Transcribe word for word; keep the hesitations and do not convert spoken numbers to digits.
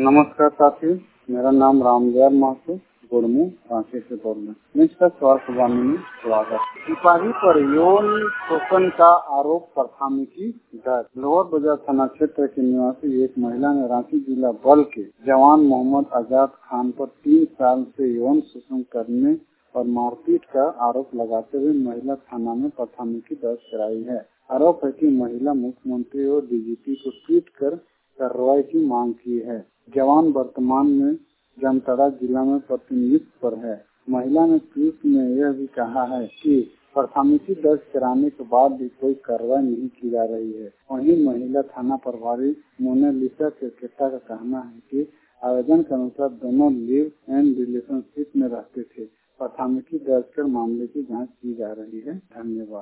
नमस्कार साथी, मेरा नाम रामदयाल महतो गुड़मू रांची से बोल रहे हैं। मिस्टर स्वास्थ्य वाहिनी में स्वागत। सिपाही पर यौन शोषण का आरोप प्राथमिकी दर्ज। लोअर बाजार थाना क्षेत्र के निवासी एक महिला ने रांची जिला बल के जवान मोहम्मद आजाद खान पर तीन साल से यौन शोषण करने और मारपीट का आरोप लगाते हुए महिला थाना में प्राथमिकी दर्ज कराई है। आरोप है कि महिला मुख्यमंत्री और डीजीपी को पीट कर कार्रवाई की मांग की है। जवान वर्तमान में जामताड़ा जिला में प्रतिनिधित्व पर है। महिला ने पीट में यह भी कहा है कि प्राथमिकी दर्ज कराने के बाद भी कोई कार्रवाई नहीं की जा रही है। वहीं महिला थाना प्रभारी मोनालिसा केकेटा का कहना है कि आवेदन के अनुसार दोनों लिव एंड रिलेशनशिप में रहते थे। प्राथमिकी दर्ज कर मामले की जाँच की जा रही है। धन्यवाद।